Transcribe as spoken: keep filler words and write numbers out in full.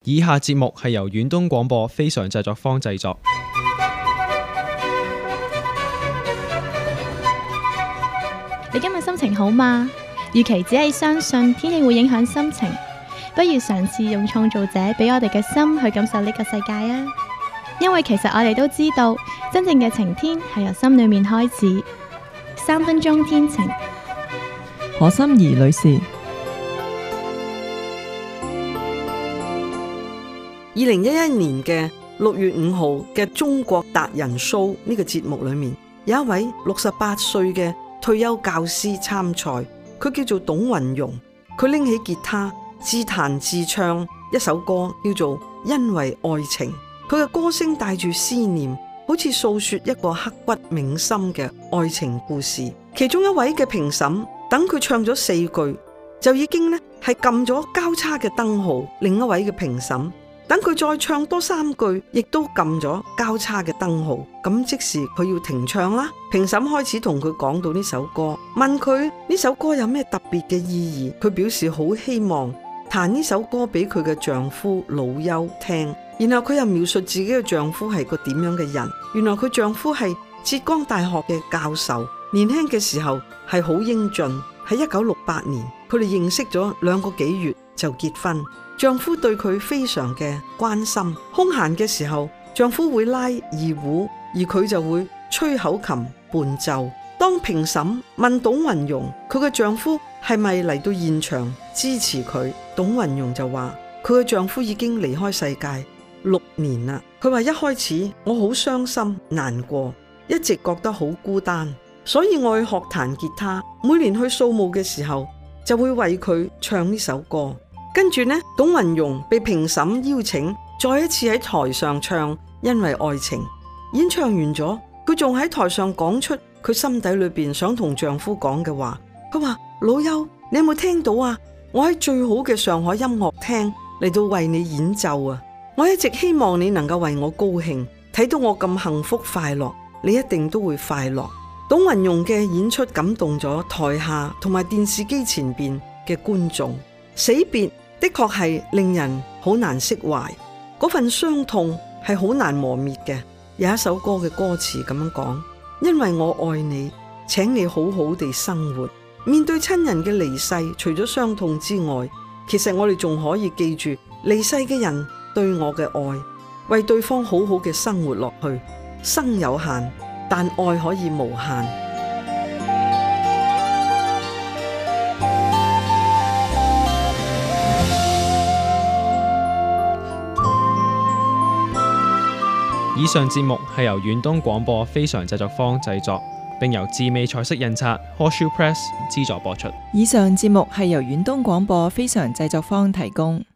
以下節目係由遠東廣播非常製作坊製作。 你今日心情好嗎？與其只係相信天氣會影響心情，不如嘗試用創造者俾我哋嘅心去感受呢個世界啊！因為其實我哋都知道，真正嘅晴天係由心裏面開始。三分鐘天晴， 何心怡女士。 二零一一年嘅六月五號嘅中國達人 show 呢個節目裏面，有一位六十八歲嘅退休教師參賽，佢叫做董雲蓉。佢拎起吉他自彈自唱一首歌，叫做《因為愛情》。佢嘅歌聲帶住思念，好似訴說一個刻骨銘心嘅愛情故事。其中一位嘅評審等佢唱咗四句，就已經呢係撳咗交叉嘅燈號。另一位嘅評審等佢再唱多三句，亦都撳咗交叉嘅燈號。咁即時佢要停唱啦。評審開始同佢講到呢首歌，問佢呢首歌有咩特別嘅意義。佢表示好希望彈呢首歌俾佢嘅丈夫老邱聽。然後佢又描述自己嘅丈夫係個點樣嘅人。原來佢丈夫係浙江大學嘅教授，年輕嘅時候係好英俊。喺一九六八年，佢哋認識咗兩個幾月就結婚。丈夫對佢非常嘅關心，空閒嘅時候，丈夫會拉二胡，而佢就會吹口琴伴奏。當評審問董雲蓉佢嘅丈夫係咪嚟到現場支持佢，董雲蓉就話佢嘅丈夫已經離開世界六年啦。佢話一開始我好傷心難過，一直覺得好孤單，所以我去學彈吉他，每年去掃墓嘅時候就會為佢唱呢首歌。跟住呢，董雲蓉被評審邀請再一次喺台上唱《因為愛情》。演唱完咗，佢仲喺台上講出佢心底裏邊想同丈夫講嘅話。佢話：老邱，你有冇聽到啊？我喺最好嘅上海音樂廳嚟到為你演奏啊！我一直希望你能夠為我高興，睇到我咁幸福快樂，你一定都會快樂。董雲蓉嘅演出感動咗台下同埋電視機前邊嘅觀眾。死別的確係令人好難釋懷，嗰份傷痛係好難磨滅嘅。有一首歌嘅歌詞咁樣講：因為我愛你，請你好好地生活。面對親人嘅離世，除咗傷痛之外，其實我哋仲可以記住離世嘅人對我嘅愛，為對方好好嘅生活落去。生有限，但愛可以無限。 以上節目係由遠東廣播非常製作坊製作，並由智美彩色印刷 Horseshoe Press 資助播出。 以上節目係由遠東廣播非常製作坊提供。